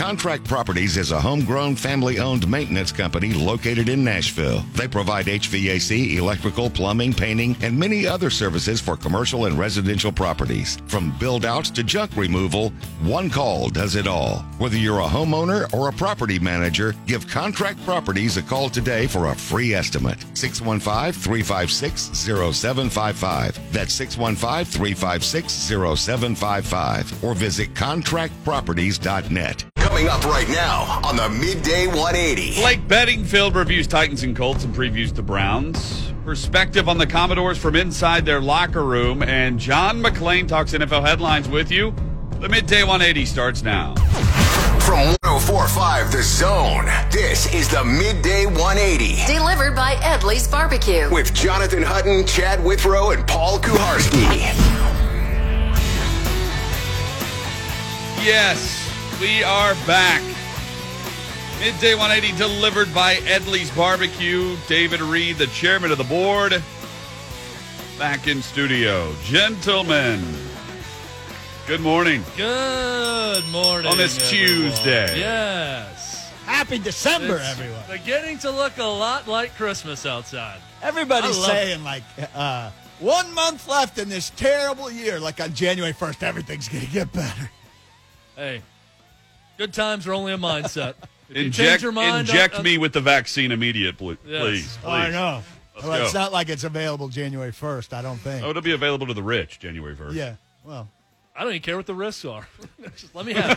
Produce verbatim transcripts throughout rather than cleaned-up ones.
Contract Properties is a homegrown, family-owned maintenance company located in Nashville. They provide H V A C, electrical, plumbing, painting, and many other services for commercial and residential properties. From build-outs to junk removal, one call does it all. Whether you're a homeowner or a property manager, give Contract Properties a call today for a free estimate. six one five, three five six, zero seven five five. That's six one five, three five six, zero seven five five. Or visit contract properties dot net. Coming up right now on the Midday one eighty. Blake Bedingfield reviews Titans and Colts and previews the Browns. Perspective on the Commodores from inside their locker room. And John McClain talks N F L headlines with you. The Midday one eighty starts now. From one oh four point five The Zone, this is the Midday one eighty. Delivered by Edley's Barbecue. With Jonathan Hutton, Chad Withrow, and Paul Kuharski. Yes, we are back. Midday one eighty delivered by Edley's Barbecue. David Reed, the chairman of the board, back in studio. Gentlemen, good morning. Good morning. On this everyone. Tuesday. Yes. Happy December, It's everyone. beginning to look a lot like Christmas outside. Everybody's I love saying, like, uh, one month left in this terrible year. Like on January first, everything's going to get better. Hey, good times are only a mindset. If you Inject, change your mind, inject uh, uh, me with the vaccine immediately, please. Yes. please. Oh, I know. Let's Well, go. it's not like it's available January first, I don't think. Oh, it'll be available to the rich January first. Yeah, well. I don't even care what the risks are. Just let me have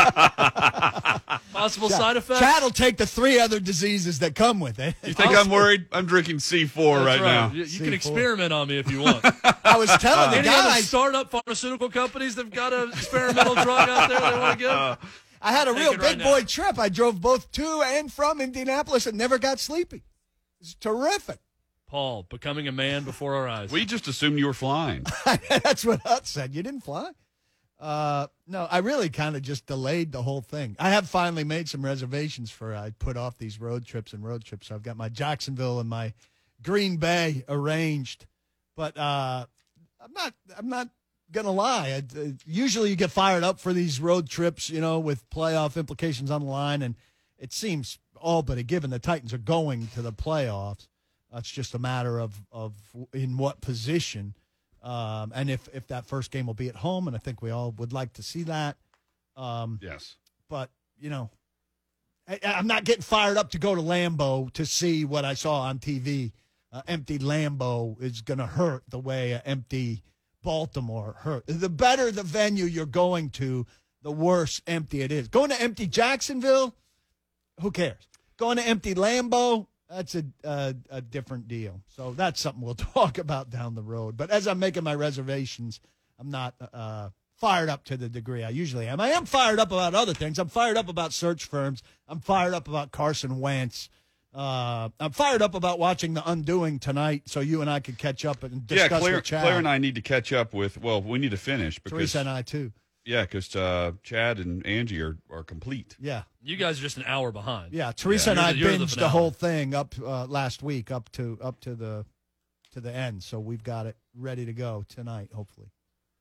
it. Possible side effects? Chad will take the three other diseases that come with it. You think I'm worried? I'm drinking C four That's right, now. You, you C can four. experiment on me if you want. I was telling the Any other guys, startup pharmaceutical companies that've got an experimental drug out there they want to give? I had a Take real it right big now. boy trip. I drove both to and from Indianapolis and never got sleepy. It's terrific. Paul, becoming a man before our eyes. We just assumed you were flying. That's what Hut said. You didn't fly? Uh, no, I really kind of just delayed the whole thing. I have finally made some reservations for, I put off these road trips and road trips. So I've got my Jacksonville and my Green Bay arranged. But uh, I'm not, I'm not going to lie. I, uh, usually you get fired up for these road trips, you know, with playoff implications on the line. And it seems all but a given the Titans are going to the playoffs. Uh, it's just a matter of, of in what position. Um, and if, if that first game will be at home, and I think we all would like to see that. Um, Yes. But, you know, I, I'm not getting fired up to go to Lambeau to see what I saw on T V. Uh, empty Lambeau is going to hurt the way an empty Baltimore hurt. The better the venue you're going to, the worse empty it is. Going to empty Jacksonville, who cares? Going to empty Lambeau, that's a, a a different deal. So that's something we'll talk about down the road. But as I'm making my reservations, I'm not uh, fired up to the degree I usually am. I am fired up about other things. I'm fired up about search firms. I'm fired up about Carson Wentz. Uh, I'm fired up about watching The Undoing tonight so you and I could catch up and discuss Yeah, Claire, with Chad. Claire and I need to catch up with, well, we need to finish. because Teresa and I, too. Yeah, because uh, Chad and Angie are, are complete. Yeah. You guys are just an hour behind. Yeah, Teresa Yeah. and I You're the- you're the binged the, finale. whole thing up uh, last week up to up to the to the end, so we've got it ready to go tonight. Hopefully,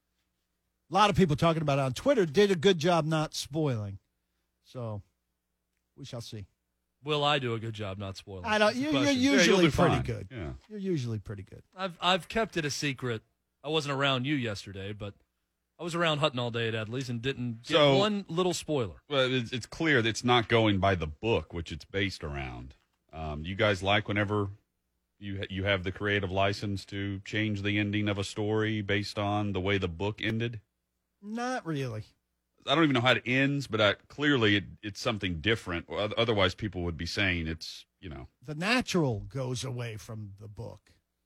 a lot of people talking about it on Twitter. Did a good job not spoiling, so we shall see. Will I do a good job not spoiling? I don't. That's the You, you're question. Yeah, you'll usually do pretty fine. good. Yeah. You're usually pretty good. I've I've kept it a secret. I wasn't around you yesterday, but I was around Hutton all day at Edley's and didn't get So- one little spoiler. Well, it's, it's clear that it's not going by the book, which it's based around. Um, you guys like whenever you you have the creative license to change the ending of a story based on the way the book ended? Not really. I don't even know how it ends, but I, clearly it, it's something different. Or otherwise, people would be saying it's, you know. The natural goes away from the book.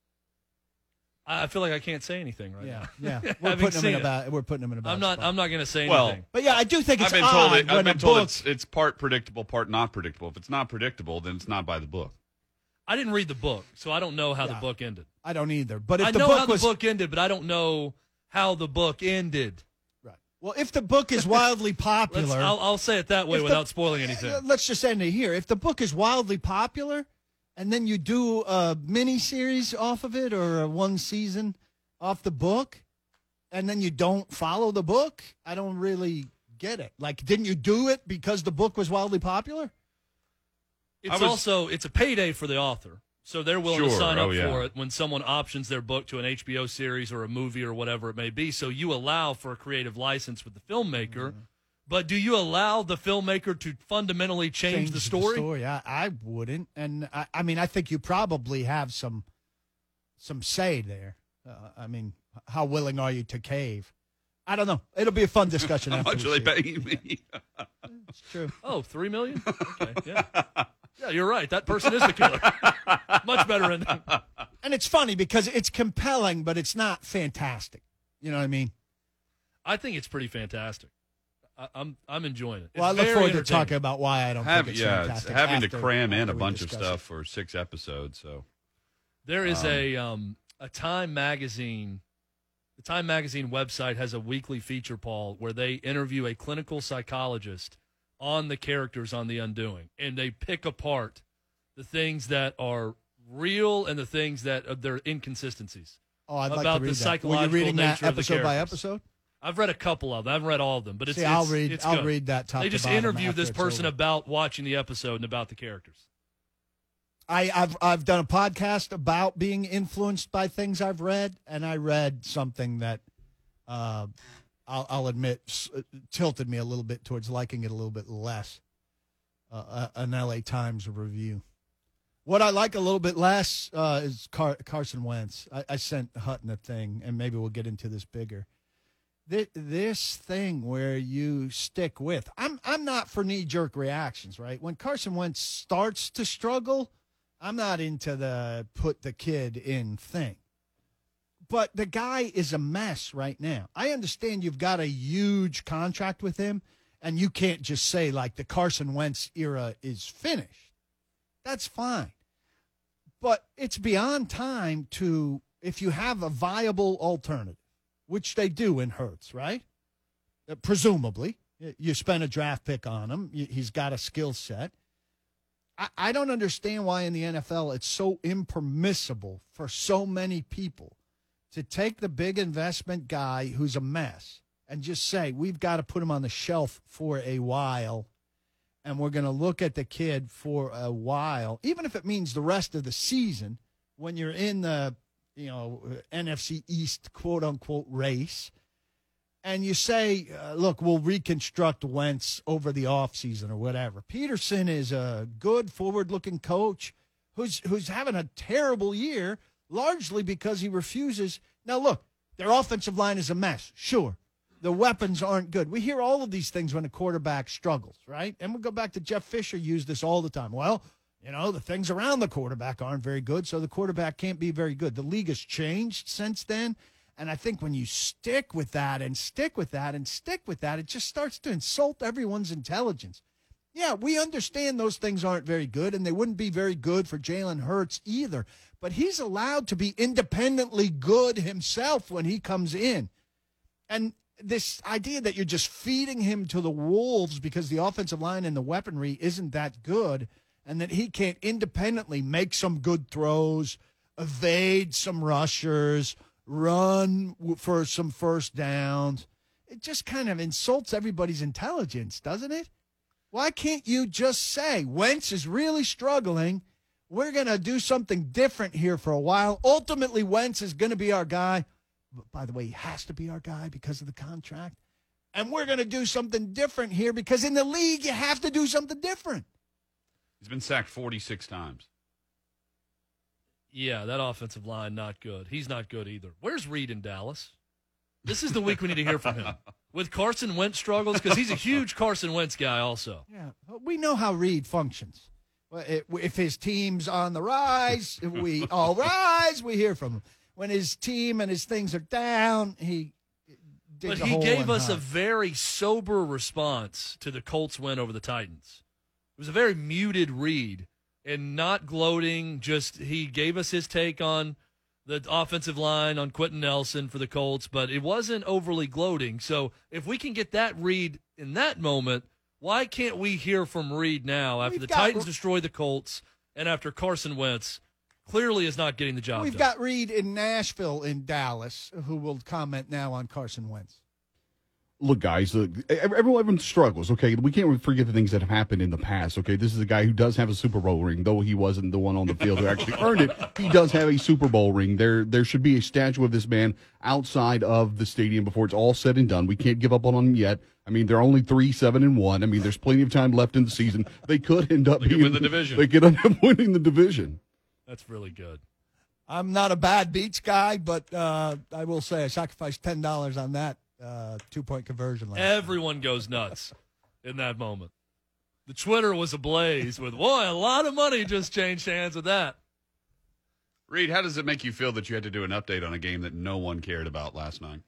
I I feel like I can't say anything right Yeah, now. yeah. We're Having putting him seen in it. about. We're putting him in about. I'm not. I'm not going to say Well, anything. But yeah, I do think it's I've been odd told, it, when I've been a told book. it's, it's part predictable, part not predictable. If it's not predictable, then it's not by the book. I didn't read the book, so I don't know how Yeah. the book ended. I don't either. But if I the know book how was the book ended, but I don't know how the book ended. right, well, if the book is wildly Let's, popular, I'll, I'll say it that way If the- without spoiling anything. Uh, Let's just end it here. If the book is wildly popular, and then you do a mini series off of it or a one season off the book, and then you don't follow the book, I don't really get it. Like, didn't you do it because the book was wildly popular? It's was- also it's a payday for the author. So they're willing to Sure. sign up Oh, yeah. for it when someone options their book to an H B O series or a movie or whatever it may be. So you allow for a creative license with the filmmaker. Mm-hmm. But do you allow the filmmaker to fundamentally change, the story? I, I wouldn't. And, I, I mean, I think you probably have some some say there. Uh, I mean, how willing are you to cave? I don't know. It'll be a fun discussion. How after much we are they see it. paying me? It's true. Oh, three million? Okay, yeah. Yeah, you're right. That person is the killer. Much better ending. And it's funny because it's compelling, but it's not fantastic. You know what I mean? I think it's pretty fantastic. I, I'm I'm enjoying it. It's Well, I look very forward to entertaining. talking about why I don't Have, think it's yeah, it's fantastic. having to after- cram in after a we bunch of discuss stuff it. for six episodes. So There is Um, a um, a Time magazine. The Time magazine website has a weekly feature, Paul, where they interview a clinical psychologist on the characters on The Undoing, and they pick apart the things that are real and the things that are their inconsistencies. Oh, I'd like about to read the that. Were you psychological reading that nature of the episode by characters. episode? I've read a couple of them. I haven't read all of them, but it's See, I'll it's- read. it's I'll good. read that top They to just bottom interview after this it's person over. about watching the episode and about the characters. I, I've I've done a podcast about being influenced by things I've read, and I read something that uh, I'll, I'll admit s- tilted me a little bit towards liking it a little bit less. Uh, an L A Times review. What I like a little bit less uh, is Car- Carson Wentz. I, I sent Hutton a thing, and maybe we'll get into this bigger. This, this thing where you stick with. I'm I'm not for knee jerk reactions, right? When Carson Wentz starts to struggle, I'm not into the put the kid in thing. But the guy is a mess right now. I understand you've got a huge contract with him, and you can't just say, like, the Carson Wentz era is finished. That's fine. But it's beyond time to, if you have a viable alternative, which they do in Hurts, right? Uh, presumably. You spend a draft pick on him. You, he's got a skill set. I, I don't understand why in the N F L it's so impermissible for so many people to take the big investment guy who's a mess and just say, we've got to put him on the shelf for a while, and we're going to look at the kid for a while, even if it means the rest of the season when you're in the, you know, N F C East quote-unquote race, and you say, uh, look, we'll reconstruct Wentz over the offseason or whatever. Peterson is a good forward-looking coach who's who's having a terrible year, largely because he refuses. Now, look, their offensive line is a mess, sure. The weapons aren't good. We hear all of these things when a quarterback struggles, right? And we go back to Jeff Fisher used this all the time. Well, you know, the things around the quarterback aren't very good, so the quarterback can't be very good. The league has changed since then, and I think when you stick with that and stick with that and stick with that, it just starts to insult everyone's intelligence. Yeah, we understand those things aren't very good, and they wouldn't be very good for Jalen Hurts either, but he's allowed to be independently good himself when he comes in. And this idea that you're just feeding him to the wolves because the offensive line and the weaponry isn't that good, and that he can't independently make some good throws, evade some rushers, run for some first downs. It just kind of insults everybody's intelligence, doesn't it? Why can't you just say, Wentz is really struggling. We're going to do something different here for a while. Ultimately, Wentz is going to be our guy. But by the way, he has to be our guy because of the contract. And we're going to do something different here because in the league, you have to do something different. he's been sacked forty-six times. Yeah, that offensive line, not good. He's not good either. Where's Reed in Dallas? This is the week we need to hear from him. With Carson Wentz struggles, because he's a huge Carson Wentz guy also. Yeah, we know how Reed functions. Well, it- If his team's on the rise, we all rise, we hear from him. When his team and his things are down, he digs But a he hole gave and us a hides. very sober response to the Colts win over the Titans. It was a very muted read and not gloating. Just he gave us his take on the offensive line, on Quentin Nelson for the Colts, but it wasn't overly gloating. So if we can get that read in that moment, why can't we hear from Reed now after We've the got- Titans destroy the Colts and after Carson Wentz clearly is not getting the job We've done? got Reed in Nashville, in Dallas, who will comment now on Carson Wentz. Look, guys, look, everyone, everyone struggles, okay? We can't forget the things that have happened in the past, okay? This is a guy who does have a Super Bowl ring, though he wasn't the one on the field who actually earned it. He does have a Super Bowl ring. There there should be a statue of this man outside of the stadium before it's all said and done. We can't give up on him yet. I mean, they're only three, seven, and one. I mean, there's plenty of time left in the season. They could end up They could being win the division. They could end up winning the division. That's really good. I'm not a bad beats guy, but uh, I will say I sacrificed ten dollars on that uh, two-point conversion. Last Everyone goes nuts in that moment. The Twitter was ablaze with, boy, a lot of money just changed hands with that. Reed, how does it make you feel that you had to do an update on a game that no one cared about last night?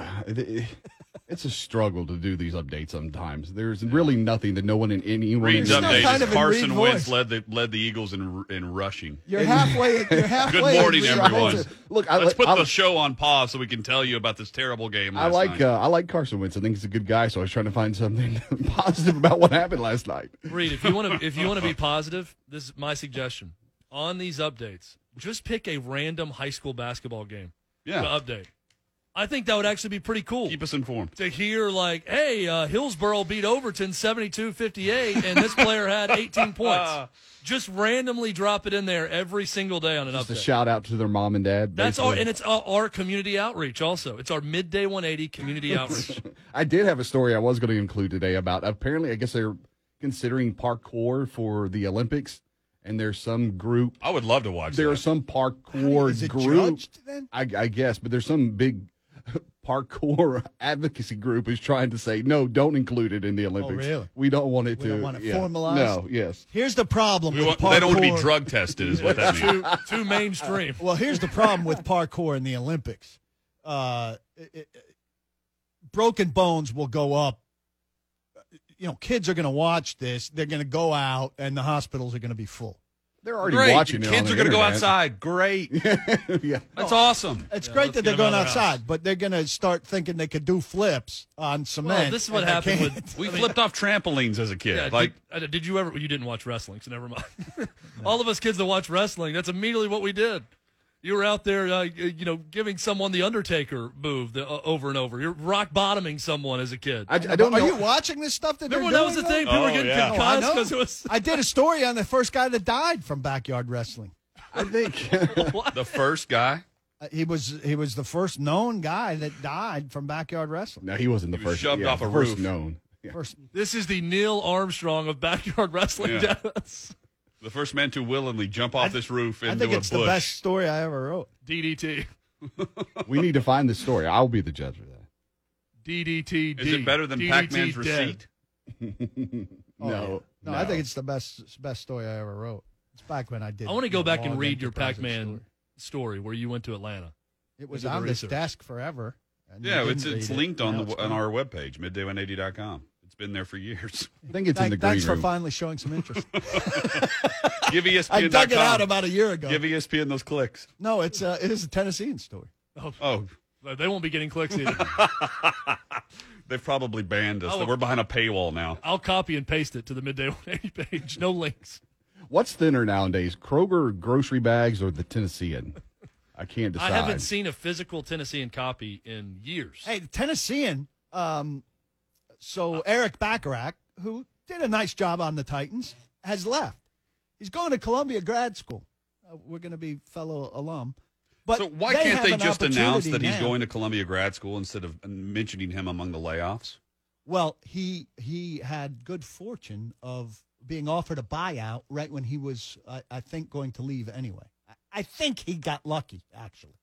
It's a struggle to do these updates sometimes. There's really nothing that no one in anyone. Reed's in update kind is of in Carson Reed Wentz voice. led the led the Eagles in in rushing. You're halfway. You're halfway. Good morning, in- everyone. Look, I, Let's put I, the show on pause so we can tell you about this terrible game I last like night. uh, I like Carson Wentz. I think he's a good guy, so I was trying to find something positive about what happened last night. Reed, if you want to if you want to be positive, this is my suggestion. On these updates, just pick a random high school basketball game Yeah. to update. I think that would actually be pretty cool. Keep us informed. To hear, like, hey, uh, Hillsboro beat Overton seventy-two fifty-eight, and this player had eighteen points. Just randomly drop it in there every single day on an Just a update. shout out to their mom and dad. That's our, basically. and it's our, our community outreach also. It's our midday one eighty community outreach. I did have a story I was going to include today about apparently I guess they're considering parkour for the Olympics, and there's some group. I would love to watch There that. are some parkour Is it group. judged then? I, I guess, but there's some big parkour advocacy group is trying to say no, don't include it in the Olympics. really? We don't want it We to. don't want it yeah. formalized? No, yes. Here's the problem We with want- parkour. they don't want to be drug tested, is what that means. too, too mainstream. Well, here's the problem with parkour in the Olympics. Uh, it, it, broken bones will go up. You know, kids are going to watch this. They're going to go out, and the hospitals are going to be full. They're already Great. watching The it. kids on are the going to go internet. outside. Great. yeah. That's awesome. It's Yeah, great let's that get they're them going out of their outside, house. but they're going to start thinking they could do flips on cement. Well, this is what and they happened can't. with. We I mean, flipped off trampolines as a kid. Yeah, like did, uh, did you ever? You didn't watch wrestling, so never mind. All of us kids that watch wrestling, that's immediately what we did. You were out there, uh, you know, giving someone the Undertaker move the, uh, over and over. You're rock bottoming someone as a kid. I, I don't Are know. you watching this stuff that Remember they're that was the doing, thing? though? People were Oh, getting yeah. Oh, I concussed know. because it was. I did a story on the first guy that died from backyard wrestling. I think. the first guy. Uh, he was he was the first known guy that died from backyard wrestling. no, he wasn't the He was first. shoved yeah, off a the first roof. known. Yeah. First, This is the Neil Armstrong of backyard wrestling. Yeah. deaths. The first man to willingly jump off this roof I into think a it's bush. the best story I ever wrote. D D T. We need to find this story. I'll be the judge of that. D D T. Is it better than D D T Pac-Man's dead. receipt? Oh, no, yeah. no, I think it's the best best story I ever wrote. It's back when I did. I want to go the back and long read your enterprising Pac-Man story. story where you went to Atlanta. It was did the on this research. desk forever. and you Yeah, didn't it's it's read it. linked on Now the it's on gone. our webpage, midday one eighty dot com. It's been there for years. I think it's in the Thank- green Thanks for room. finally showing some interest. Give E S P I N dug dot it out com. about a year ago. Give E S P N those clicks. No, it's uh, it is a Tennessean story. Oh, They won't be getting clicks either. they've probably banned us. Oh. We're behind a paywall now. I'll copy and paste it to the Midday one eighty page. No links. What's thinner nowadays, Kroger grocery bags or the Tennessean? I can't decide. I haven't seen a physical Tennessean copy in years. Hey, the Tennessean. Um, so Eric Bacharach, who did a nice job on the Titans, has left. He's going to Columbia grad school. Uh, we're going to be fellow alum. But so why they can't have they an just announce opportunity that he's now. going to Columbia grad school instead of mentioning him among the layoffs? Well, he he had good fortune of being offered a buyout right when he was, I, I think, going to leave anyway. I, I think he got lucky, actually.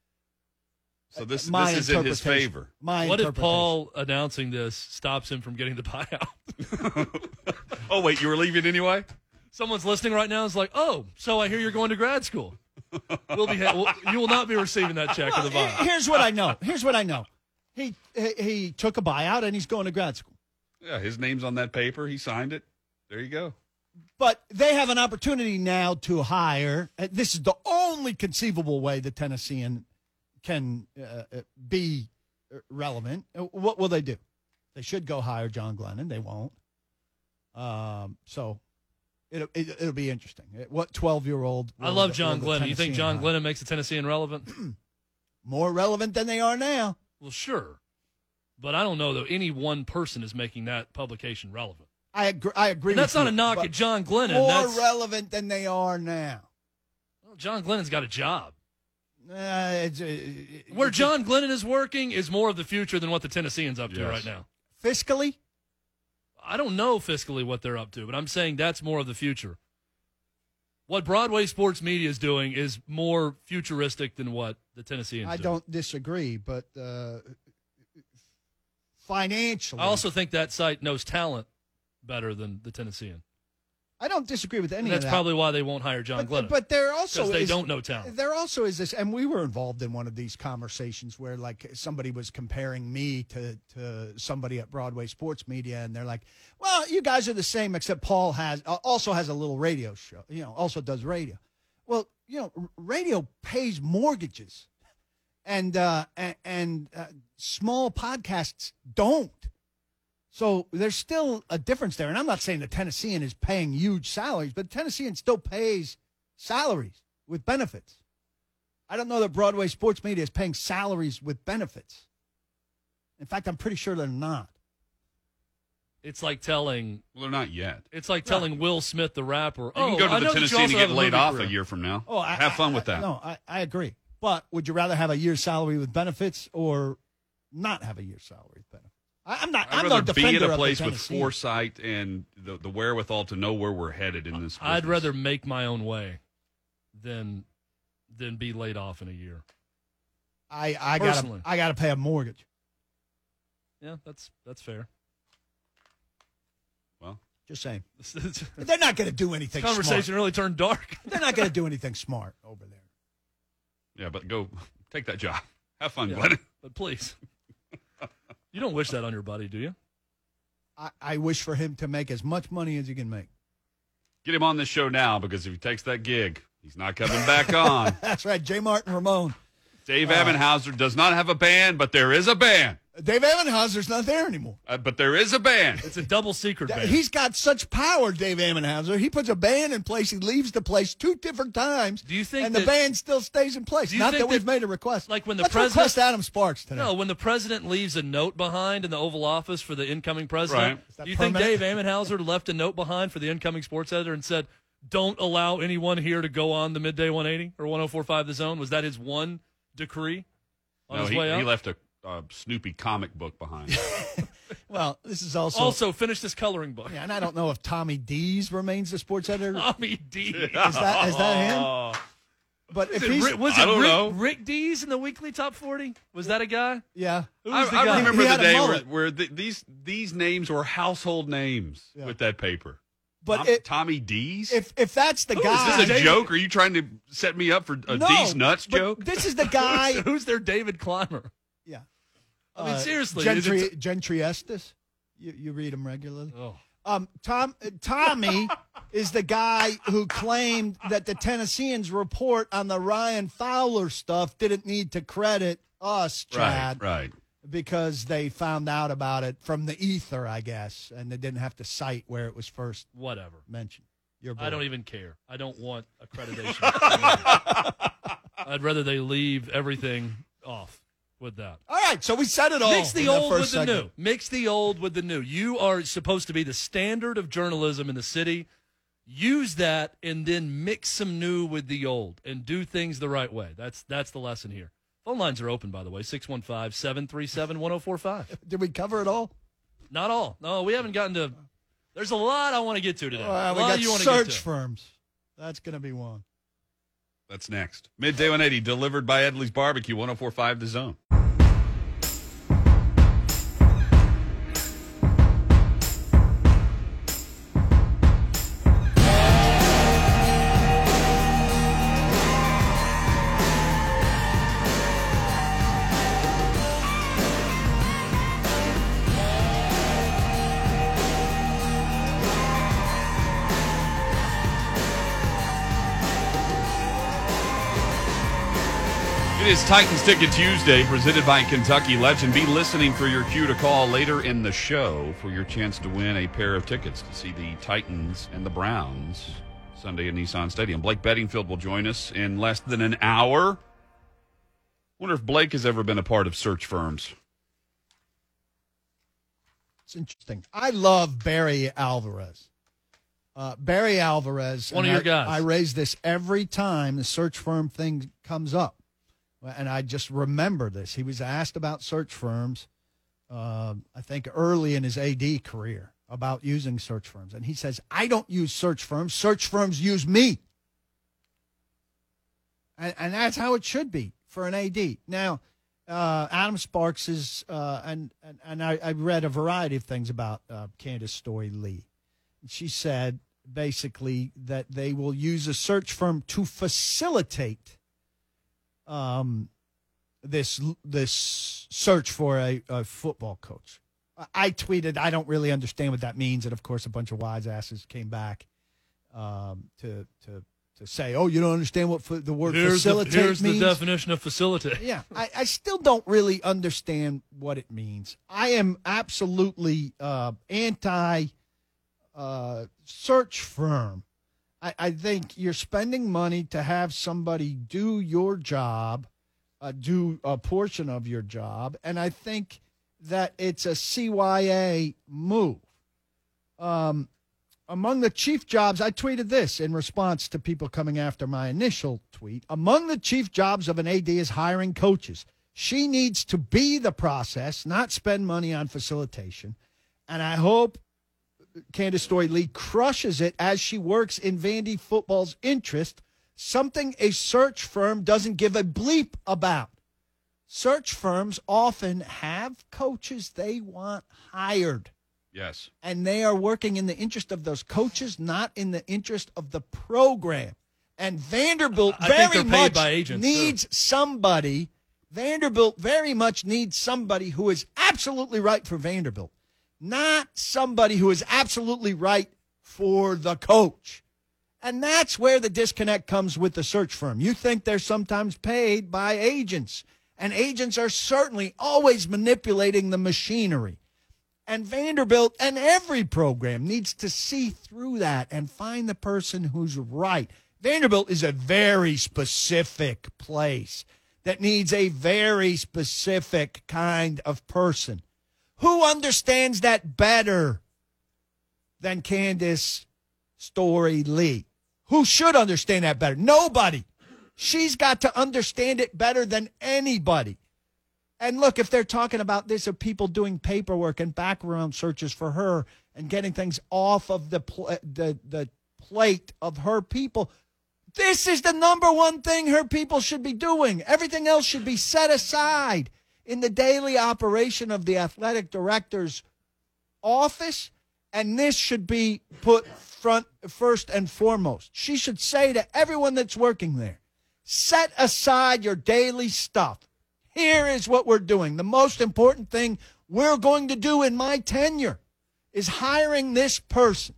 So this My this is in his interpretation. favor. My What if interpretation. Paul announcing this stops him from getting the buyout? Oh wait, you were leaving anyway? Someone's listening right now and is like, oh, so I hear you're going to grad school. We'll be ha- we'll, you will not be receiving that check or the Well, buyout. here's what I know. Here's what I know. He, he he took a buyout and he's going to grad school. Yeah, his name's on that paper. He signed it. There you go. But they have an opportunity now to hire. uh, This is the only conceivable way the Tennessean can uh, uh, be uh, relevant. Uh, What will they do? They should go hire John Glennon. They won't. Um, so it'll, it, it'll be interesting. Uh, What twelve-year-old? I love John Glennon. You think John Glennon makes the Tennessean relevant? More relevant than they are now? Well, sure. But I don't know that any one person is making that publication relevant. I agree. I agree. And that's with not you, a knock but at John Glennon. More That's, relevant than they are now. well, John Glennon's got a job. Uh, it's, uh, it- Where it's- John Glennon is working is more of the future than what the Tennesseans up to Yes. right now. fiscally, I don't know fiscally what they're up to, but I'm saying that's more of the future. What Broadway sports media is doing is more futuristic than what the Tennesseans I do. don't disagree, but uh, financially, I also think that site knows talent better than the Tennessean. I don't disagree with any And that's of that. probably why they won't hire John but, Glennon. but there also because they is, don't know talent. There also is this, and we were involved in one of these conversations where, like, somebody was comparing me to to somebody at Broadway Sports Media, and they're like, "Well, you guys are the same, except Paul has uh, also has a little radio show. You know, also does radio. Well, you know, r- radio pays mortgages, and uh, and, and uh, small podcasts don't." So there's still a difference there. And I'm not saying the Tennessean is paying huge salaries, but the Tennessean still pays salaries with benefits. I don't know that Broadway Sports Media is paying salaries with benefits. In fact, I'm pretty sure they're not. It's like telling Well, they're not yet. it's like telling Will Smith, the rapper, You oh, can go to I the know that you Tennessee and also get have a laid movie off career. a year from now. Oh, I, Have fun I- with that. I, no, I, I agree. But would you rather have a year's salary with benefits or not have a year's salary with benefits? I, I'm not. I'd I'm rather no be defender in of a the place with Tennessean. foresight and the, the wherewithal to know where we're headed in this. I'd business. rather make my own way than than be laid off in a year. I, I gotta. Personally. I gotta pay a mortgage. Yeah, that's that's fair. Well, Just saying. This They're not going to do anything. conversation Smart. really turned dark. They're not going to do anything smart over there. yeah, but go take that job. Have fun, Yeah. Glenn. But please, you don't wish that on your buddy, do you? I, I wish for him to make as much money as he can make. Get him on this show now because if he takes that gig, he's not coming back on. That's right. J. Martin Ramon. Dave Uh, Ebenhauser does not have a band, but there is a band. Dave Ebenhauser's not there anymore. Uh, but there is a band. It's a double secret band. He's got such power, Dave Ebenhauser. He puts a band in place. He leaves the place two different times. Do you think And the that- band still stays in place. Do you Not think that we've that- made a request. like when the Let's president- request Adam Sparks today. No, when the president leaves a note behind in the Oval Office for the incoming president, Right. Is that do you think permanent? Dave Ebenhauser left a note behind for the incoming sports editor and said, don't allow anyone here to go on the Midday one eighty or one oh four point five The Zone? Was that his one decree on No, his he, way out? he left a uh, Snoopy comic book behind. Well, this is also. also, finish this coloring book. yeah, and I don't know if Tommy Dees remains the sports editor. Tommy D. Is that, is that him? Oh, But if Was it he's. Rick, was I it don't Rick, know. Rick Dees in the weekly top forty? Was that a guy? Yeah. Who I, was the I guy? remember He the had a day where, mullet. where the, these these names were household names Yeah. with that paper. But Tom, it- Tommy D's? If if that's the Who is guy. Is this a David- joke? Are you trying to set me up for a No, D's nuts but joke? This is the guy. Who's their David Clymer? Yeah. I mean, Uh, seriously. Gentry, it's- Gentry Estes. You, you read him regularly? Oh. Um, Tom uh, Tommy is the guy who claimed that the Tennesseans' report on the Ryan Fowler stuff didn't need to credit us, Chad, Right, right. because they found out about it from the ether, I guess, and they didn't have to cite where it was first Whatever. mentioned. Your I boy. don't even care. I don't want accreditation. I'd rather they leave everything off with that. All right, so we said it all. Mix the in that old with first the segment. new. Mix the old with the new. You are supposed to be the standard of journalism in the city. Use that and then mix some new with the old and do things the right way. That's that's the lesson here. Phone lines are open, by the way, six one five, seven three seven, one oh four five. Did we cover it all? Not all. No, we haven't gotten to – there's a lot I want to get to today. Uh, a we lot got you want to get search to. firms. That's going to be one. That's next. Midday one eighty, delivered by Edley's Barbecue, one oh four point five The Zone. It is Titans Ticket Tuesday, presented by Kentucky Legend. Be listening for your cue to call later in the show for your chance to win a pair of tickets to see the Titans and the Browns Sunday at Nissan Stadium. Blake Bedingfield will join us in less than an hour. Wonder if Blake has ever been a part of search firms. It's interesting. I love Barry Alvarez. Uh, Barry Alvarez. One of your I, guys. I raise this every time the search firm thing comes up. And I just remember this. He was asked about search firms, uh, I think early in his A D career, about using search firms. And he says, I don't use search firms. Search firms use me. And, and that's how it should be for an A D. Now, uh, Adam Sparks is, uh, and, and, and I, I read a variety of things about uh, Candace Story Lee. She said basically that they will use a search firm to facilitate um, this this search for a, a football coach. I tweeted, I don't really understand what that means. And, of course, a bunch of wise asses came back um, to to to say, oh, you don't understand what fa- the word here's facilitate the, here's means? the definition of facilitate. Yeah, I, I still don't really understand what it means. I am absolutely uh, anti uh, search firm. I, I think you're spending money to have somebody do your job, uh, do a portion of your job, and I think that it's a C Y A move. Um, among the chief jobs, I tweeted this in response to people coming after my initial tweet. Among the chief jobs of an A D is hiring coaches. She needs to be the process, not spend money on facilitation. And I hope Candace Story Lee crushes it as she works in Vandy football's interest, something a search firm doesn't give a bleep about. Search firms often have coaches they want hired. Yes. And they are working in the interest of those coaches, not in the interest of the program. And Vanderbilt I think very they're paid much by agents, needs too. somebody. Vanderbilt very much needs somebody who is absolutely right for Vanderbilt, not somebody who is absolutely right for the coach. And that's where the disconnect comes with the search firm. You think they're sometimes paid by agents, and agents are certainly always manipulating the machinery. And Vanderbilt and every program needs to see through that and find the person who's right. Vanderbilt is a very specific place that needs a very specific kind of person. Who understands that better than Candace Story Lee? Who should understand that better? Nobody. She's got to understand it better than anybody. And look, if they're talking about this of people doing paperwork and background searches for her and getting things off of the pl- the the plate of her people, this is the number one thing her people should be doing. Everything else should be set aside in the daily operation of the athletic director's office, and this should be put front first and foremost. She should say to everyone that's working there, set aside your daily stuff. Here is what we're doing. The most important thing we're going to do in my tenure is hiring this person.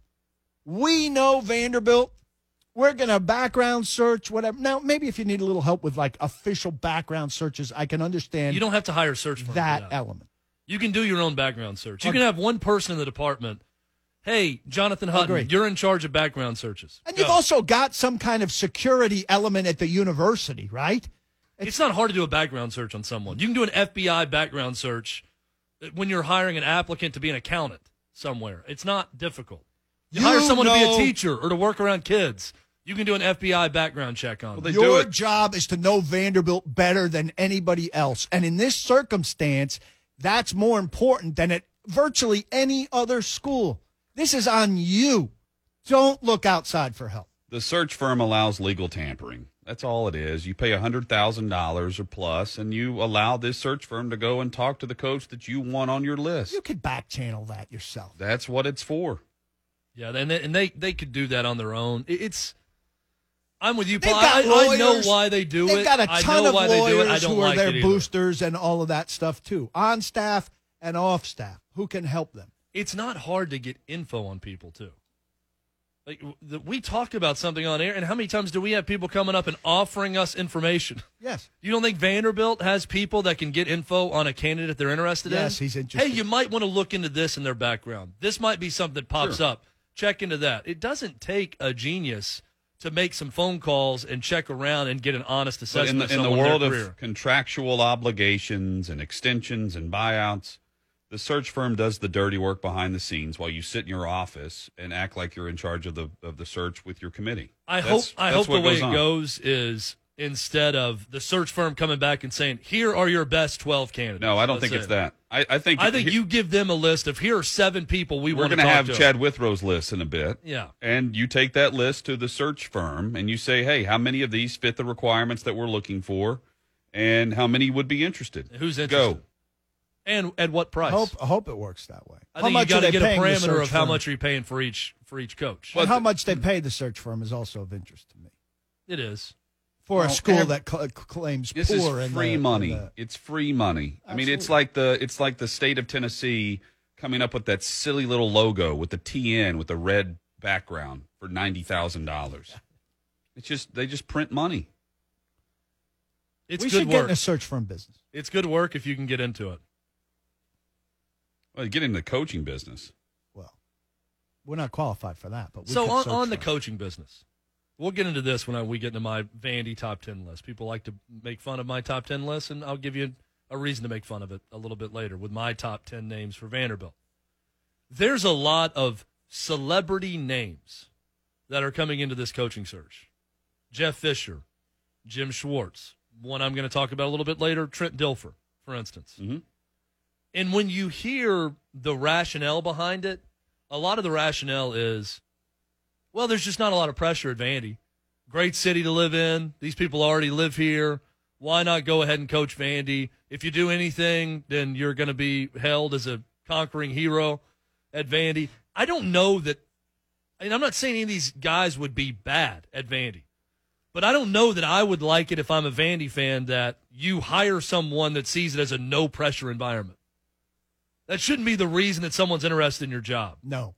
We know Vanderbilt. We're going to background search, whatever. Now, maybe if you need a little help with, like, official background searches, I can understand You don't have to hire a search firm that for that element. You can do your own background search. You Okay. can have one person in the department. Hey, Jonathan Hutton, Agreed. you're in charge of background searches. And Go. you've also got some kind of security element at the university, right? It's not hard to do a background search on someone. You can do an F B I background search when you're hiring an applicant to be an accountant somewhere. It's not difficult. You, You hire someone to be know- a teacher or to work around kids. You can do an F B I background check on Well, them. they do Your it. job is to know Vanderbilt better than anybody else. And in this circumstance, that's more important than at virtually any other school. This is on you. Don't look outside for help. The search firm allows legal tampering. That's all it is. You pay one hundred thousand dollars or plus, and you allow this search firm to go and talk to the coach that you want on your list. You could back channel that yourself. That's what it's for. Yeah, and they, and they, they could do that on their own. It- It's I'm with you, They've Paul. got I, I know lawyers. why they do They've it. got a I ton know of why they do it. I lawyers don't who are like their it either. boosters and all of that stuff, too. On staff and off staff. Who can help them? It's not hard to get info on people, too. Like the, we talk about something on air, and how many times do we have people coming up and offering us information? Yes. You don't think Vanderbilt has people that can get info on a candidate they're interested in? Yes, he's interested. Hey, you might want to look into this in their background. This might be something that pops Sure. up. Check into that. It doesn't take a genius to make some phone calls and check around and get an honest But assessment in the, of in the someone, world their of career. contractual obligations and extensions and buyouts, The search firm does the dirty work behind the scenes while you sit in your office and act like you're in charge of the of the search with your committee. I That's- hope I that's hope the what way goes it on. goes is instead of the search firm coming back and saying, "Here are your best twelve candidates." No, I don't That's think it's it. that. I, I think I think he- you give them a list of here are seven people we we're want to going to talk have to. Chad Withrow's list in a bit. Yeah. And you take that list to the search firm and you say, hey, how many of these fit the requirements that we're looking for? And how many would be interested? Who's interested? Go. And at what I price? hope, I hope it works that way. I how think much you got are to they get a paying the parameter search of how firm? much are you paying for each for each coach. And how much they pay the search firm is also of interest to me. It is. For a Well, school ev- that cl- claims This poor is in free the- in money. the- It's free money. I mean, it's Absolutely. like the it's like the state of Tennessee coming up with that silly little logo with the T N with the red background for ninety thousand dollars. It's just they just print money. It's we good should get in work. a search firm business. It's good work if you can get into it. Well, you get into the coaching business. Well, we're not qualified for that, but we So could on, search on the firm. coaching business, we'll get into this when I, we get into my Vandy top ten list. People like to make fun of my top ten list, and I'll give you a reason to make fun of it a little bit later with my top ten names for Vanderbilt. There's a lot of celebrity names that are coming into this coaching search. Jeff Fisher, Jim Schwartz, one I'm going to talk about a little bit later, Trent Dilfer, for instance. Mm-hmm. And when you hear the rationale behind it, a lot of the rationale is, well, there's just not a lot of pressure at Vandy. Great city to live in. These people already live here. Why not go ahead and coach Vandy? If you do anything, then you're going to be held as a conquering hero at Vandy. I don't know that, and I'm not saying any of these guys would be bad at Vandy, but I don't know that I would like it if I'm a Vandy fan that you hire someone that sees it as a no-pressure environment. That shouldn't be the reason that someone's interested in your job. No.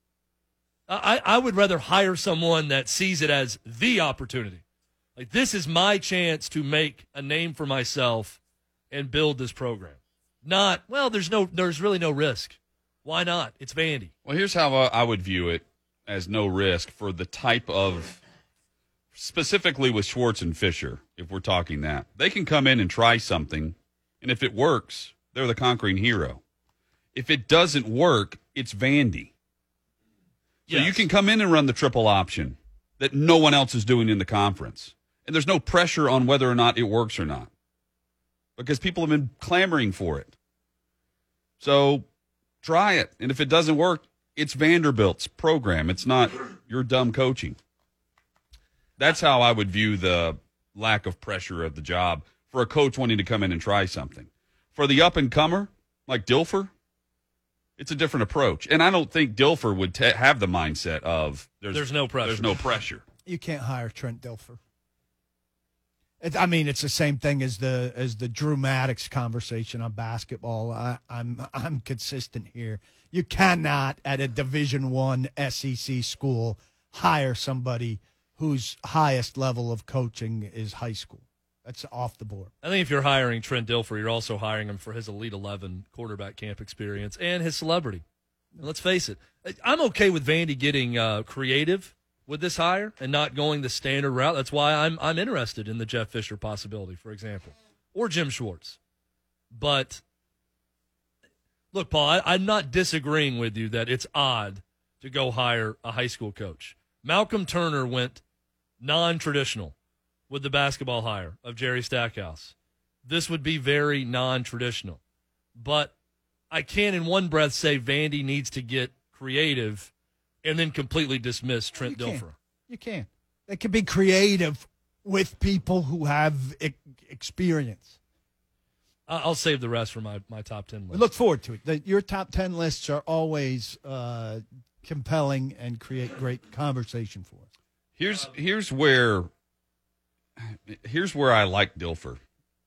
I, I would rather hire someone that sees it as the opportunity. Like, this is my chance to make a name for myself and build this program. Not, well, there's no, there's really no risk. Why not? It's Vandy. Well, here's how I would view it as no risk for the type of, specifically with Schwartz and Fisher, if we're talking that. They can come in and try something, and if it works, they're the conquering hero. If it doesn't work, it's Vandy. So Yes. you can come in and run the triple option that no one else is doing in the conference. And there's no pressure on whether or not it works or not because people have been clamoring for it. So try it. And if it doesn't work, it's Vanderbilt's program. It's not your dumb coaching. That's how I would view the lack of pressure of the job for a coach wanting to come in and try something. For the up-and-comer, like Dilfer, it's a different approach. And I don't think Dilfer would te- have the mindset of there's, There's no pressure. There's no pressure. You can't hire Trent Dilfer. It, I mean, it's the same thing as the as the Drew Maddox conversation on basketball. I, I'm I'm consistent here. You cannot at a Division One S E C school hire somebody whose highest level of coaching is high school. That's off the board. I think if you're hiring Trent Dilfer, you're also hiring him for his Elite eleven quarterback camp experience and his celebrity. And let's face it, I'm okay with Vandy getting uh, creative with this hire and not going the standard route. That's why I'm I'm interested in the Jeff Fisher possibility, for example, or Jim Schwartz. But look, Paul, I, I'm not disagreeing with you that it's odd to go hire a high school coach. Malcolm Turner went non-traditional with the basketball hire of Jerry Stackhouse. This would be very non-traditional. But I can't in one breath say Vandy needs to get creative and then completely dismiss Trent You Dilfer. can. You can. They can be creative with people who have e- experience. I- I'll save the rest for my, my top ten We list. look forward to it. The, your top ten lists are always uh, compelling and create great conversation for us. Here's here's where here's where I like Dilfer.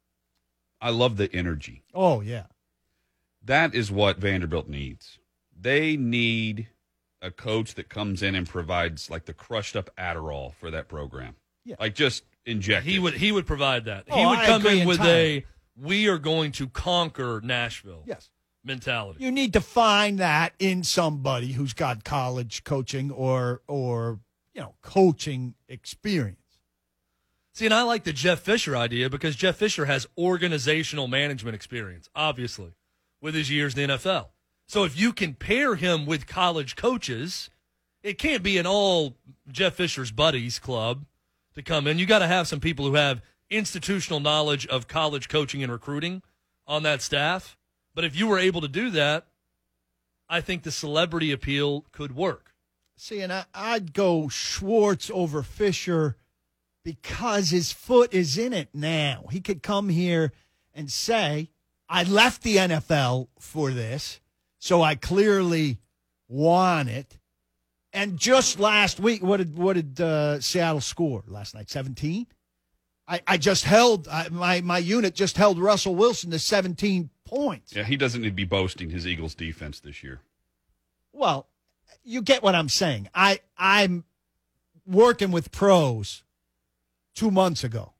I love the energy. Oh, yeah. That is what Vanderbilt needs. They need a coach that comes in and provides like the crushed up Adderall for that program. Yeah. Like just inject He it. would he would provide that. Oh, he would I come agree in with entirely. a we are going to conquer Nashville Yes. mentality. You need to find that in somebody who's got college coaching or, or you know, coaching experience. See, and I like the Jeff Fisher idea because Jeff Fisher has organizational management experience, obviously. with his years in the N F L. So if you can pair him with college coaches, it can't be an all Jeff Fisher's buddies club to come in. You got to have some people who have institutional knowledge of college coaching and recruiting on that staff. But if you were able to do that, I think the celebrity appeal could work. See, and I, I'd go Schwartz over Fisher because his foot is in it now. He could come here and say, I left the N F L for this, so I clearly want it. And just last week, what did what did uh, Seattle score last night? seventeen? I, I just held, I, my, my unit just held Russell Wilson to seventeen points. Yeah, he doesn't need to be boasting his Eagles defense this year. Well, you get what I'm saying. I, I'm working with pros two months ago.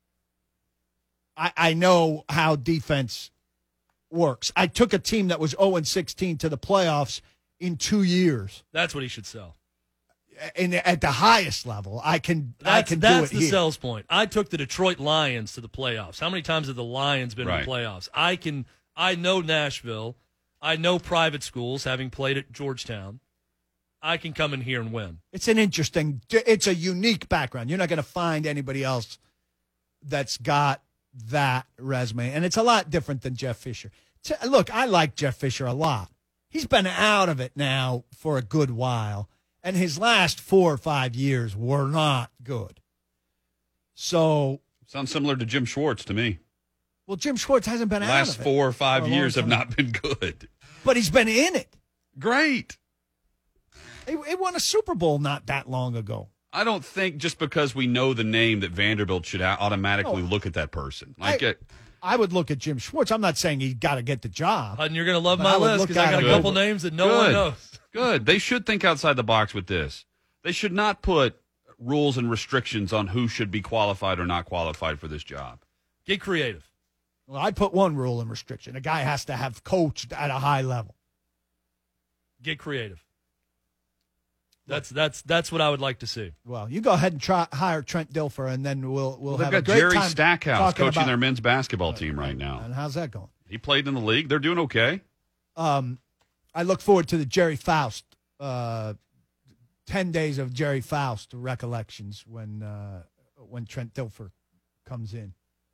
I, I know how defense works. I took a team that was oh and sixteen to the playoffs in two years. That's what he should sell. And at the highest level, I can That's, I can do that's it the here. sales point. I took the Detroit Lions to the playoffs. How many times have the Lions been Right. in the playoffs? I can. I know Nashville. I know private schools, having played at Georgetown. I can come in here and win. It's an interesting, it's a unique background. You're not going to find anybody else that's got that resume. And it's a lot different than Jeff Fisher. T- Look, I like Jeff Fisher a lot. He's been out of it now for a good while. And his last four or five years were not good. So, Sounds similar to Jim Schwartz to me. well, Jim Schwartz hasn't been out Last of it. four or five for a long years have time. not been good. But he's been in it. Great. He, he won a Super Bowl not that long ago. I don't think just because we know the name that Vanderbilt should a- automatically No. look at that person. Like I- it. I would look at Jim Schwartz. I'm not saying he got to get the job. And you're going to love But my I would list look because I at got a him couple over- names that no Good. one knows. Good. They should think outside the box with this. They should not put rules and restrictions on who should be qualified or not qualified for this job. Get creative. Well, I'd put one rule and restriction. A guy has to have coached at a high level. Get creative. That's that's that's what I would like to see. Well, you go ahead and try hire Trent Dilfer, and then we'll we'll Well, they've have got a great Jerry time Stackhouse talking coaching about- their men's basketball team right now. And how's that going? He played in the league. They're doing okay. Um, I look forward to the Jerry Faust, uh, ten days of Jerry Faust recollections when uh, when Trent Dilfer comes in.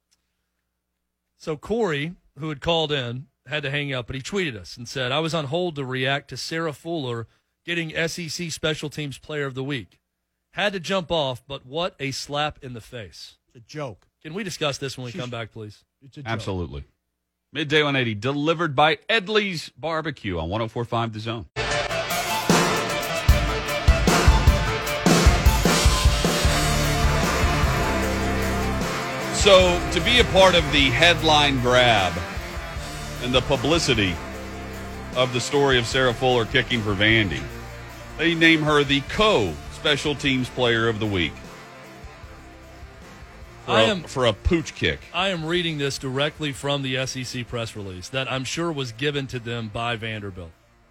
So Corey, who had called in, had to hang up, but he tweeted us and said, I was on hold to react to Sarah Fuller getting S E C Special Teams Player of the Week. Had to jump off, but what a slap in the face. It's a joke. Can we discuss this when we She's- come back, please? It's a joke. Absolutely. Midday one eighty, delivered by Edley's Barbecue on one oh four point five The Zone. So, to be a part of the headline grab and the publicity of the story of Sarah Fuller kicking for Vandy, they name her the co-Special Teams Player of the Week for, I a, am- for a pooch kick. I am reading this directly from the S E C press release that I'm sure was given to them by Vanderbilt.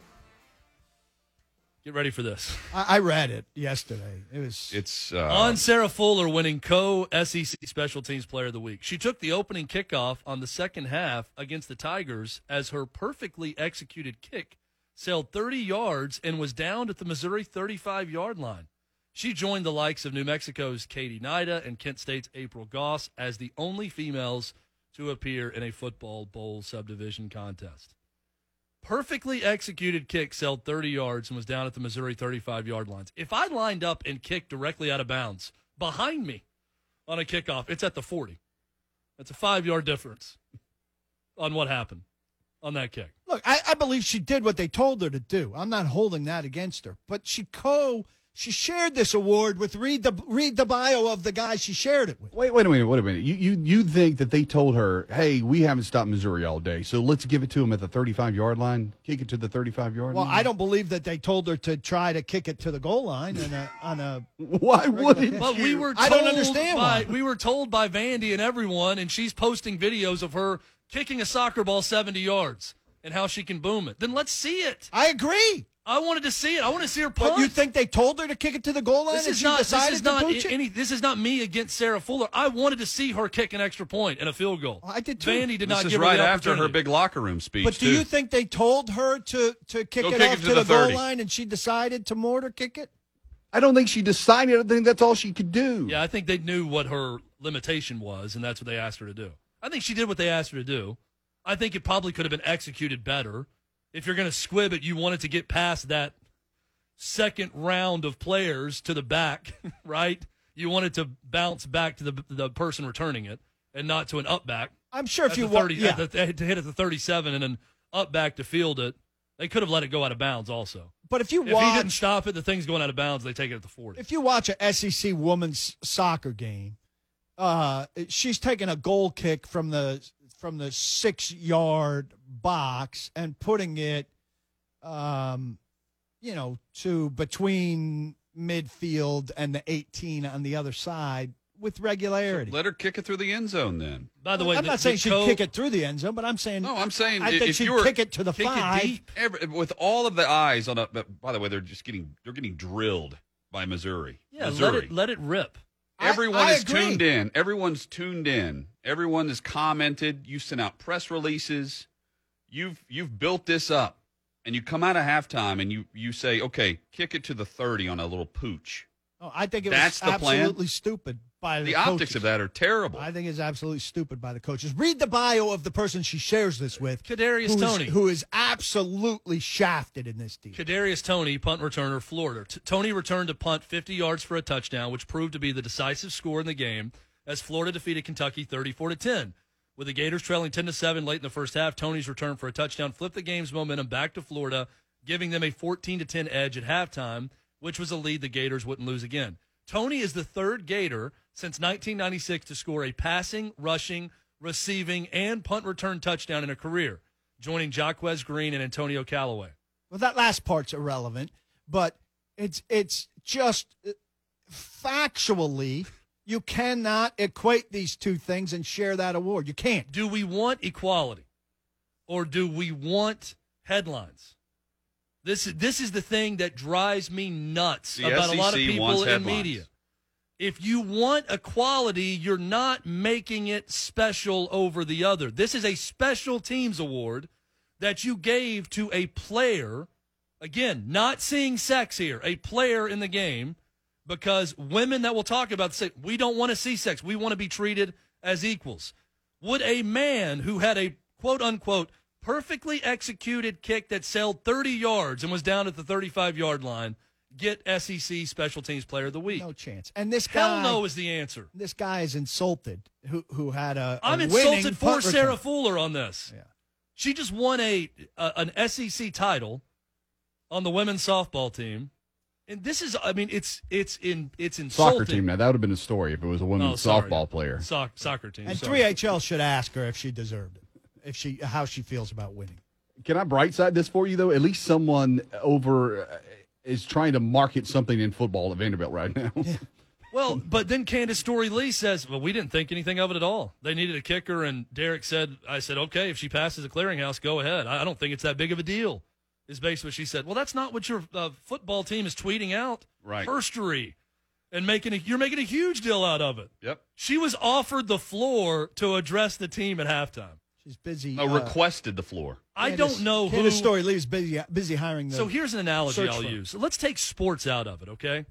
Get ready for this. I, I read it yesterday. It was It's uh, On Sarah Fuller winning co-S E C Special Teams Player of the Week. She took the opening kickoff on the second half against the Tigers as her perfectly executed kick sailed thirty yards and was downed at the Missouri thirty-five-yard line. She joined the likes of New Mexico's Katie Nida and Kent State's April Goss as the only females to appear in a football bowl subdivision contest. Perfectly executed kick sailed thirty yards and was down at the Missouri thirty-five-yard lines. If I lined up and kicked directly out of bounds behind me on a kickoff, it's at the forty. That's a five-yard difference on what happened on that kick. Look, I, I believe she did what they told her to do. I'm not holding that against her. But she co she shared this award with read the read the bio of the guy she shared it with. Wait, wait a minute, wait a minute. You you you think that they told her, "Hey, we haven't stopped Missouri all day, so let's give it to them at the thirty-five yard line, kick it to the thirty-five yard Well, line." I don't believe that they told her to try to kick it to the goal line and a, on a. Why wouldn't But you? we were told I don't understand by, why. we were told by Vandy and everyone, and she's posting videos of her kicking a soccer ball seventy yards and how she can boom it. Then let's see it. I agree. I wanted to see it. I want to see her punt. But you think they told her to kick it to the goal line This and is she not. This decided is to not pooch it? any. This is not me against Sarah Fuller. I wanted to see her kick an extra point and a field goal. Oh, I did too. Vandy did This not is give right her the after her opportunity. big locker room speech. But do too. you think they told her to, to kick Go it kick off it to, to the, the goal thirty. line and she decided to mortar kick it? I don't think she decided. I think that's all she could do. Yeah, I think they knew what her limitation was, and that's what they asked her to do. I think she did what they asked her to do. I think it probably could have been executed better. If you're going to squib it, you wanted to get past that second round of players to the back, right? You wanted to bounce back to the the person returning it and not to an up back. I'm sure if At you the wa- thirty, yeah. at the, to hit at the thirty-seven and then up back to field it. They could have let it go out of bounds also. But if you If watch, he didn't stop it, the thing's going out of bounds, they take it at the forty. if you watch a S E C women's soccer game, uh, she's taking a goal kick from the from the six yard box and putting it, um, you know, to between midfield and the eighteen on the other side with regularity. Let her kick it through the end zone then. By the way, I'm the, not saying the she'd co- kick it through the end zone, but I'm saying No, I'm saying I i- think if she'd you were- kick it to the kick it five. deep. Every, with all of the eyes on a. but By the way, they're just getting they're getting drilled by Missouri. Yeah, Missouri. let it let it rip. I- Everyone I is agree. tuned in. Everyone's tuned in. Everyone has commented. You sent out press releases. You've you've built this up, and you come out of halftime and you you say, okay, kick it to the thirty on a little pooch. Oh, I think it That's was the plan? absolutely stupid by the, The coaches. optics of that are terrible. I think it's absolutely stupid by the coaches. Read the bio of the person she shares this with. Kadarius who is- Toney. who is absolutely shafted in this deal. Kadarius Toney, punt returner, Florida. T- Toney returned a punt fifty yards for a touchdown, which proved to be the decisive score in the game as Florida defeated Kentucky thirty-four to ten. With the Gators trailing ten to seven late in the first half, Toney's return for a touchdown flipped the game's momentum back to Florida, giving them a fourteen to ten edge at halftime, which was a lead the Gators wouldn't lose again. Toney is the third Gator since nineteen ninety-six to score a passing, rushing, receiving, and punt return touchdown in a career, joining Jaquez Green and Antonio Callaway. Well, that last part's irrelevant, but it's it's just uh, factually you cannot equate these two things and share that award. You can't. Do we want equality or do we want headlines? This is this is the thing that drives me nuts The about a lot of S E C people wants in headlines. media. If you want equality, you're not making it special over the other. This is a special teams award that you gave to a player. Again, not seeing sex here, a player in the game, because women that we'll talk about say, we don't want to see sex. We want to be treated as equals. Would a man who had a quote-unquote perfectly executed kick that sailed thirty yards and was down at the thirty-five-yard line get S E C Special Teams Player of the Week? No chance. And this Hell guy, no is the answer. this guy is insulted. Who who had a, a I'm winning insulted for punt Sarah return. Fuller on this. Yeah. She just won a, a an S E C title on the women's softball team. And this is, I mean, it's it's in it's insulting. Soccer team. Now that would have been a story if it was a women's Oh, sorry. softball player. Soc- soccer team. And sorry. three H L should ask her if she deserved it, if she how she feels about winning. Can I brightside this for you though? At least someone over uh, is trying to market something in football at Vanderbilt right now. Well, but then Candace Story Lee says, well, we didn't think anything of it at all. They needed a kicker, and Derek said, I said, okay, if she passes a clearinghouse, go ahead. I I don't think it's that big of a deal, is basically what she said. Well, that's not what your uh, football team is tweeting out. Right. Herstory. And making a, you're making a huge deal out of it. Yep. She was offered the floor to address the team at halftime. She's busy. No, uh, requested the floor. I Candace- don't know who. Candace Story Lee's busy busy hiring the. So here's an analogy search I'll firm. use. Let's take sports out of it, okay?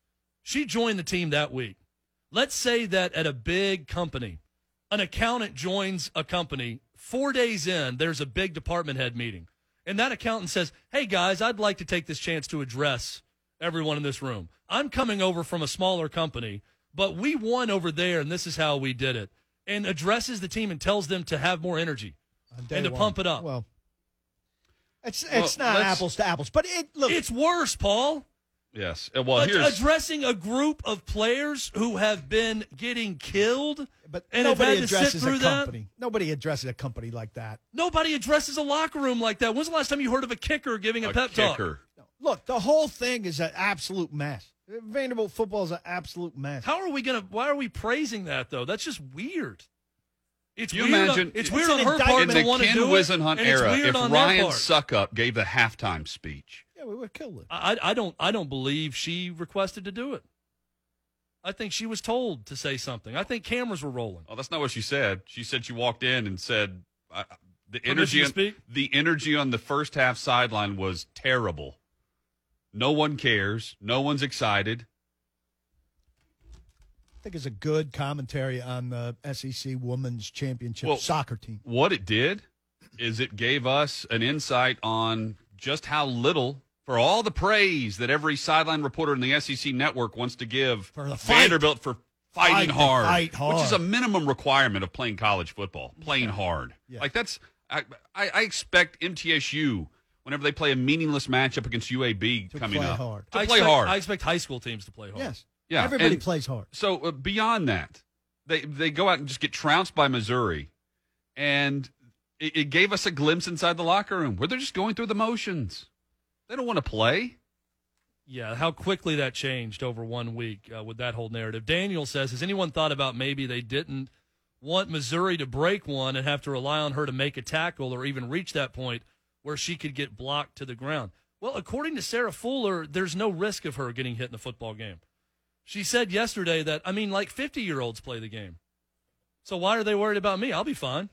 She joined the team that week. Let's say that at a big company, an accountant joins a company. Four days in, there's a big department head meeting. And that accountant says, hey, guys, I'd like to take this chance to address everyone in this room. I'm coming over from a smaller company, but we won over there, and this is how we did it. And addresses the team and tells them to have more energy on day and to one. pump it up. Well, it's Well, it's not let's- apples to apples, but it look. It's worse, Paul. Yes. Uh, Well, Ad- here's addressing a group of players who have been getting killed, but and have nobody had to sit addresses through a that? company. Nobody addresses a company like that. Nobody addresses a locker room like that. When's the last time you heard of a kicker giving a, a pep talk? kicker. Look, the whole thing is an absolute mess. Vanderbilt football is an absolute mess. How are we gonna? Why are we praising that though? That's just weird. It's You weird. imagine- on, it's It's weird an on her indictment. part In to the want to Ken do it, Wisenhunt and it's era, weird if on their Ryan part. Suckup gave the halftime speech, Yeah, we would kill it. I, I don't I don't believe she requested to do it. I think she was told to say something. I think cameras were rolling. Oh, that's not what she said. She said she walked in and said uh, the Permission energy to on, speak? the energy on the first half sideline was terrible. No one cares. No one's excited. I think it's a good commentary on the S E C Women's Championship Well, soccer team. What it did is it gave us an insight on just how little, for all the praise that every sideline reporter in the S E C network wants to give For the fight. Vanderbilt for fighting Fight, hard, fight hard. which is a minimum requirement of playing college football, playing hard. Yeah. Like that's, I, I, I expect M T S U, whenever they play a meaningless matchup against U A B To coming play up, hard. to I play expect, hard. I expect high school teams to play hard. Yes. Yeah, Everybody and- plays hard. So uh, beyond that, they they go out and just get trounced by Missouri, and it, it gave us a glimpse inside the locker room where they're just going through the motions. They don't want to play. Yeah, how quickly that changed over one week uh, with that whole narrative. Daniel says, has anyone thought about maybe they didn't want Missouri to break one and have to rely on her to make a tackle or even reach that point where she could get blocked to the ground? Well, according to Sarah Fuller, there's no risk of her getting hit in a football game. She said yesterday that, I mean, like fifty-year-olds play the game. So why are they worried about me? I'll be fine.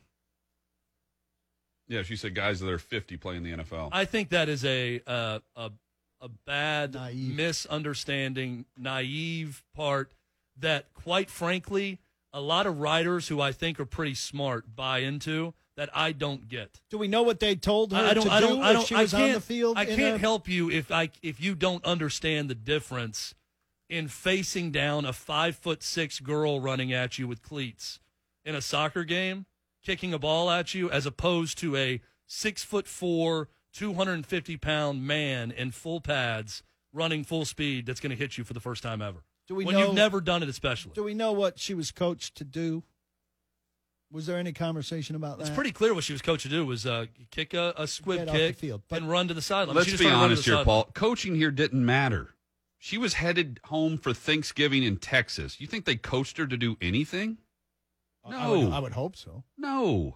Yeah, she said guys that are fifty playing the N F L. I think that is a uh, a a bad Naive. misunderstanding, naive part that, quite frankly, a lot of writers who I think are pretty smart buy into that I don't get. Do we know what they told her I don't. to I don't. do I if don't. she I was can't. on the field? I in can't a- help you if I if you don't understand the difference in facing down a five foot six girl running at you with cleats in a soccer game, kicking a ball at you, as opposed to a six foot four, two hundred fifty pound man in full pads running full speed that's going to hit you for the first time ever. Do we when know- you've never done it, especially. Do we know what she was coached to do? Was there any conversation about that? It's pretty clear what she was coached to do was uh, kick a, a squib Get off the kick field. But- and run to the sideline. Let's She just be started running to honest the here, sideline. Paul. Coaching here didn't matter. She was headed home for Thanksgiving in Texas. You think they coached her to do anything? I No. would, I would hope so. No.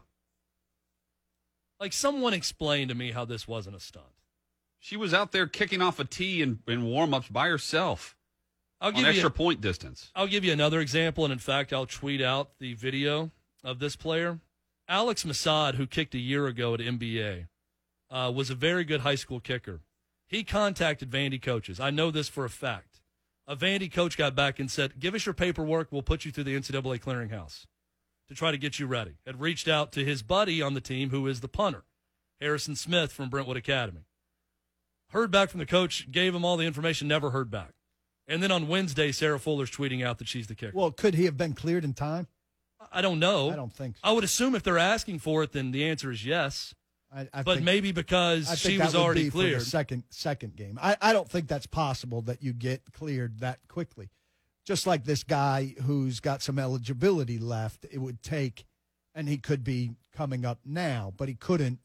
Like, someone explained to me how this wasn't a stunt. She was out there kicking off a tee in, in warm-ups by herself I'll on give extra you. point distance. I'll give you another example, and in fact, I'll tweet out the video of this player. Alex Masad, who kicked a year ago at N B A, uh, was a very good high school kicker. He contacted Vandy coaches. I know this for a fact. A Vandy coach got back and said, give us your paperwork. We'll put you through the N C double A clearinghouse to try to get you ready. Had reached out to his buddy on the team, who is the punter, Harrison Smith from Brentwood Academy. Heard back from the coach, gave him all the information, never heard back. And then on Wednesday, Sarah Fuller's tweeting out that she's the kicker. Well, could he have been cleared in time? I don't know. I don't think so. I would assume if they're asking for it, then the answer is yes. I, I But think, maybe because I think she that was would already be for their cleared. second second game. I, I don't think that's possible that you get cleared that quickly. Just like this guy who's got some eligibility left, it would take, and he could be coming up now, but he couldn't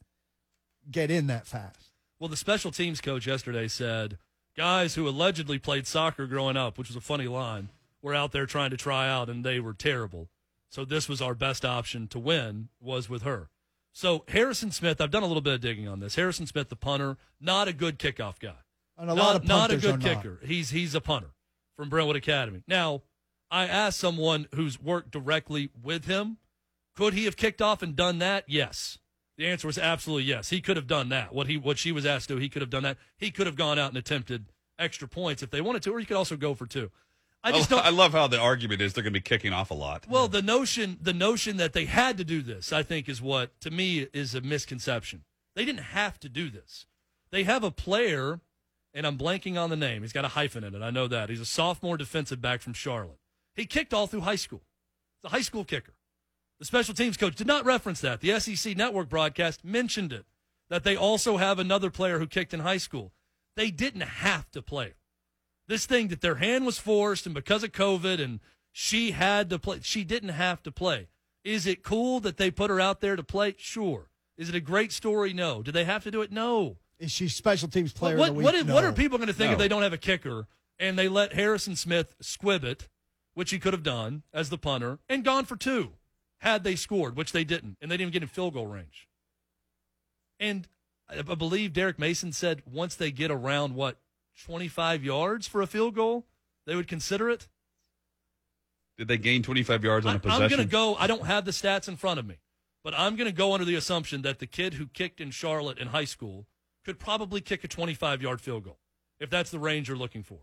get in that fast. Well, the special teams coach yesterday said guys who allegedly played soccer growing up, which was a funny line, were out there trying to try out, and they were terrible. So this was our best option to win, was with her. So Harrison Smith, I've done a little bit of digging on this. Harrison Smith, the punter, not a good kickoff guy. And a not, lot of not a punters good are not. kicker. He's he's a punter from Brentwood Academy. Now, I asked someone who's worked directly with him, could he have kicked off and done that? Yes. The answer was absolutely yes. He could have done that. What he what she was asked to do, he could have done that. He could have gone out and attempted extra points if they wanted to, or he could also go for two. I just don't. I love how the argument is they're going to be kicking off a lot. Well, the notion the notion that they had to do this, I think, is what, to me, is a misconception. They didn't have to do this. They have a player, and I'm blanking on the name. He's got a hyphen in it. I know that. He's a sophomore defensive back from Charlotte. He kicked all through high school. He's a high school kicker. The special teams coach did not reference that. The S E C network broadcast mentioned it, that they also have another player who kicked in high school. They didn't have to play. This thing that their hand was forced, and because of COVID, and she had to play, she didn't have to play. Is it cool that they put her out there to play? Sure. Is it a great story? No. Did they have to do it? No. Is she special teams player What, of the week? what, is- No. what are people going to think No. if they don't have a kicker and they let Harrison Smith squib it, which he could have done as the punter, and gone for two had they scored, which they didn't, and they didn't even get in field goal range. And I I believe Derek Mason said once they get around, what, twenty-five yards for a field goal, they would consider it. Did they gain twenty-five yards on a I, possession? I'm going to go, I don't have the stats in front of me, but I'm going to go under the assumption that the kid who kicked in Charlotte in high school could probably kick a twenty-five-yard field goal, if that's the range you're looking for.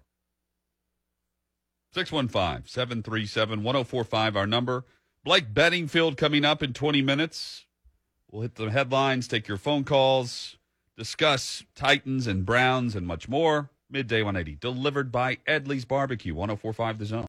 six one five, seven three seven, one oh four five, our number. Blake Bedingfield coming up in twenty minutes. We'll hit the headlines, take your phone calls, discuss Titans and Browns and much more. Midday one eighty, delivered by Edley's Barbecue, one oh four five The Zone.